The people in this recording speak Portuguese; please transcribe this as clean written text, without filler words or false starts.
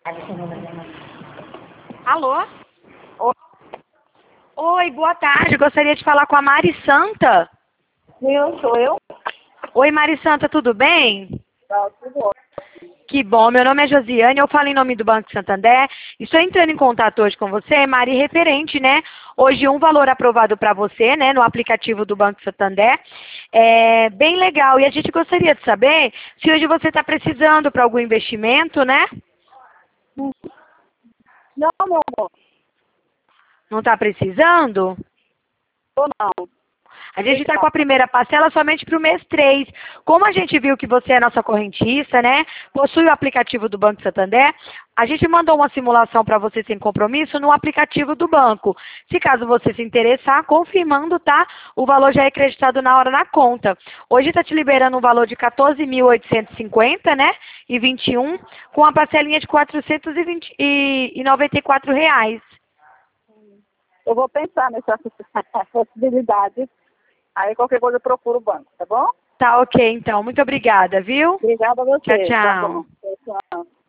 Alô? Oi, boa tarde. Gostaria de falar com a Mari Santa. Sou eu? Oi, Mari Santa, tudo bem? Tá, tudo ótimo. Que bom, meu nome é Josiane, eu falo em nome do Banco Santander. Estou entrando em contato hoje com você, Mari, referente, né? Hoje um valor aprovado para você, né, no aplicativo do Banco Santander. É bem legal. E a gente gostaria de saber se hoje você está precisando para algum investimento, né? Não, meu amor. Não está precisando? Tô não. A gente está com a primeira parcela somente para o mês 3. Como a gente viu que você é nossa correntista, né? Possui o aplicativo do Banco Santander, a gente mandou uma simulação para você sem compromisso no aplicativo do banco. Se caso você se interessar, confirmando, tá? O valor já é creditado na hora na conta. Hoje está te liberando um valor de 14.850, né? E 21, com a parcelinha de R$ 494. Eu vou pensar nessa possibilidade. Aí qualquer coisa eu procuro o banco, tá bom? Tá ok, então. Muito obrigada, viu? Obrigada a você. Tchau, Tá tchau. bom. Tchau.